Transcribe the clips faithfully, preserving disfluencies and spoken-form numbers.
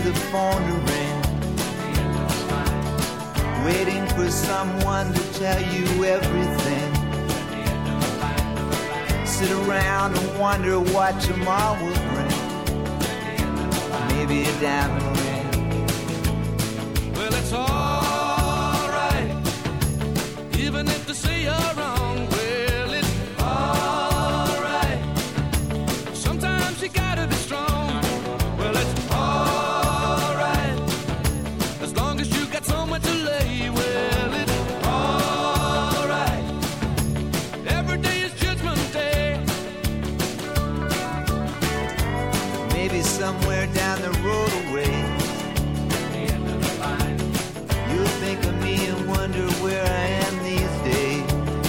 the phone to ring, waiting for someone to tell you everything. Sit around and wonder what tomorrow will bring. Maybe a diamond ring. Well, it's alright, even if they say you're wrong. Well, it's alright, sometimes you gotta be strong. Well, it's alright, as long as you got somewhere to lay. Well, it's alright, every day is Judgment Day. Maybe somewhere down the road away, you'll think of me and wonder where I am these days.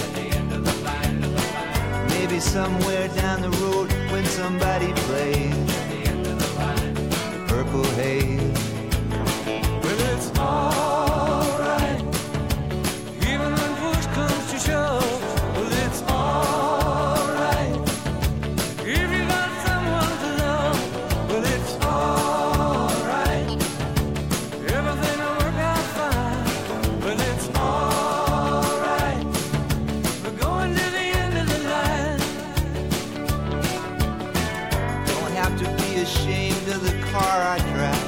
Maybe somewhere down the road when somebody plays Purple Haze. Well, it's alright, even when push comes to shove. Well, it's alright, if you got someone to love. Well, it's alright, everything will work out fine. Well, it's alright, we're going to the end of the line. Don't have to be ashamed of the car I drive.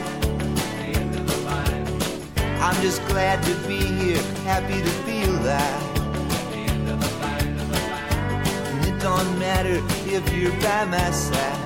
I'm just glad to be here, happy to feel that. And it don't matter if you're by my side.